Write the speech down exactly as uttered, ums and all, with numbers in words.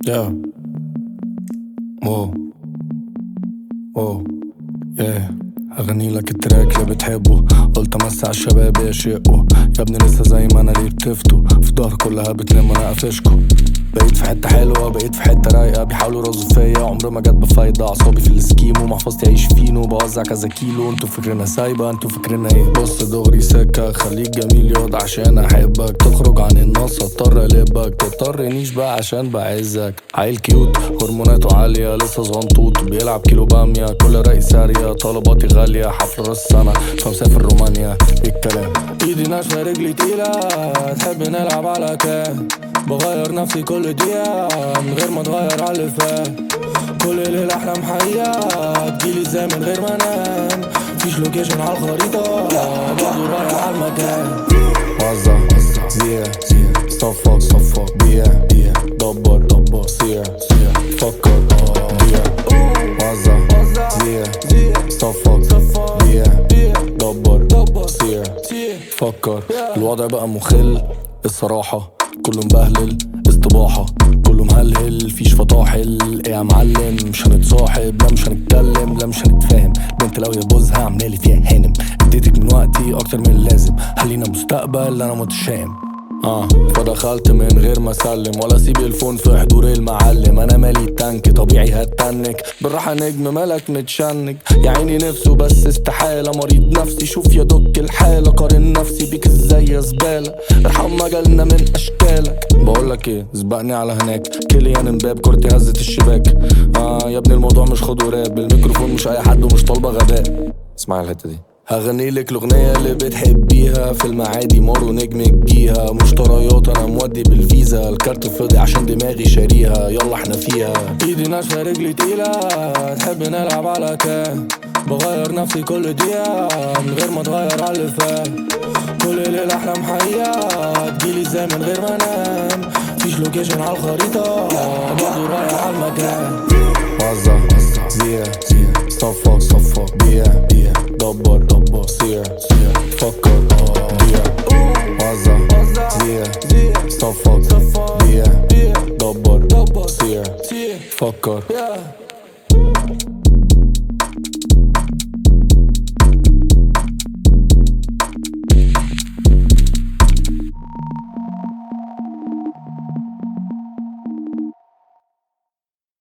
Yeah. واو واو yeah. هغني لك التراك اللي بتحبه، قلت امسي على الشباب يشقوا. يا ابني لسه زي ما انا ليه بتفتوا في ظهر كلها بتنام وانا قافشكوا. بقيت في حته حلوه بقيت في حته رايقه، بيحاولوا يرازوا فيا عمر ما جت بفايده. اعصابي في السكيمو محفظتي عيش فينو، بوزع كذا كيلو. انتوا فاكرينها سايبه انتوا فاكرينها ايه؟ بص دغري سكه خليك جميل ياض عشان احبك. تخرج عن النص اضطر اقلبك، تضطرنيش بقى عشان بعزك. عيل كيوت هرموناته عاليه لسه صغنطوط، بيلعب كيلو باميه كل رأي ساريه. طلباتي غاليه حفل راس سنه فمسافر رومانيا. ايه الكلام؟ ايدي ناشفه رجلي تقيله، تحب نلعب على كام؟ بغير نفسي كل دقيقة من غير ما اتغير على اللي فات. كل ليلة احلام حقيقة تجيلي ازاي من غير ما انام. مفيش لوكيشن على الخريطة برضه رايح على المكان. وزع زيع صفق صفق بيع دبر دبر سيع فكر بيع. وزع زيع صفق بيع دبر سيع فكر. الوضع بقى مخل الصراحة، كله مبهلل استباحة، كله مهلهل فيش فطاحل. ايه يا معلم مش هنتصاحب، لا مش هنتكلم لا مش هنتفاهم. بنت لو يا بوزها عاملالي فيها هانم، اديتك من وقتي اكتر من اللازم. خلينا مستقبل انا متشائم اه فدخلت من غير ما اسلم ولا اسيب الفون في حضور المعلم. انا مالي التانك طبيعي هتنك بالراحه نجم مالك متشنج. يا عيني نفسه بس استحاله، مريض نفسي شوف يا دك الحاله. قارن نفسي بيك ازاي يا زباله، ارحم مجالنا من اشكالك. بقولك ايه سبقني على هناك، كيليان امباب كورتي هزت الشباك. اه يا ابني الموضوع مش خد وراب، الميكروفون مش اي حد ومش طالبه غباء. اسمعي الحته دي، هغني لك الاغنيه اللي بتحبيها. في المعادي مارو نجم تجيها، مشتريات انا مودي بالفيزا. الكارت فاضي عشان دماغي شاريها، يلا احنا فيها. ايدي ناشفه رجلي تقيله، تحب نلعب على كام؟ بغير نفسي كل دقيقه من غير ما اتغير على اللي فات. كل ليله احلام حقيقه تجيلي ازاي من غير ما انام. مفيش لوكيشن على الخريطه برضه رايح على المكان. وزع زيع صفق صفق بيع دبر دبر سيع فكر بيع. وزع زيع صفق بيع دبر سيع فكر.